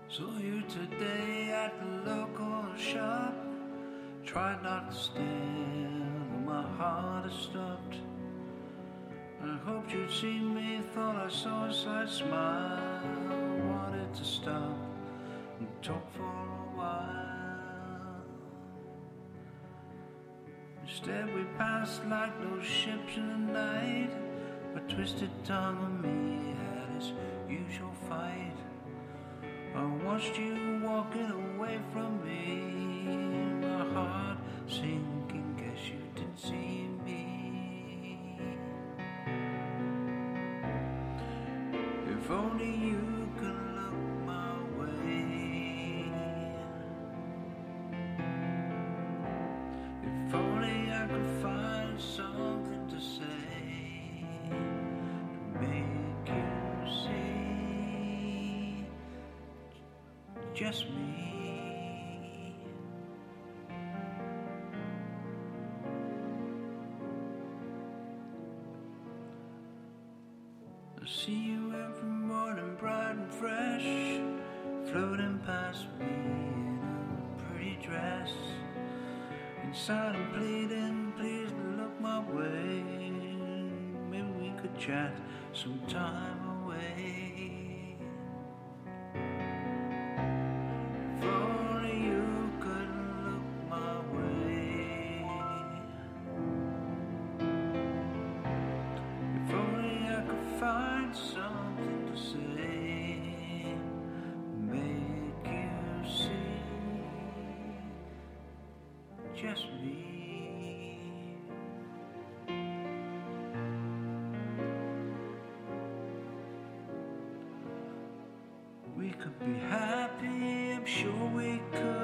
Saw you today at the local shop. Tried not to stare, but my heart has stopped. I hoped you'd see me, thought I saw a slight smile. Wanted to stop and talk for a while. Instead we passed like those ships in the night. A twisted tongue of me had its usual fight. I watched you walking away from me, my heart sinking, guess you didn't see me. If only you could look my way. If only I could find something to say to make you see just me. I see you every morning bright and fresh, floating past me in a pretty dress. Inside I'm pleading, please look my way. Maybe we could chat some time away. If only you could look my way. If only I could find something to say, make you see just me. We could be happy, I'm sure we could.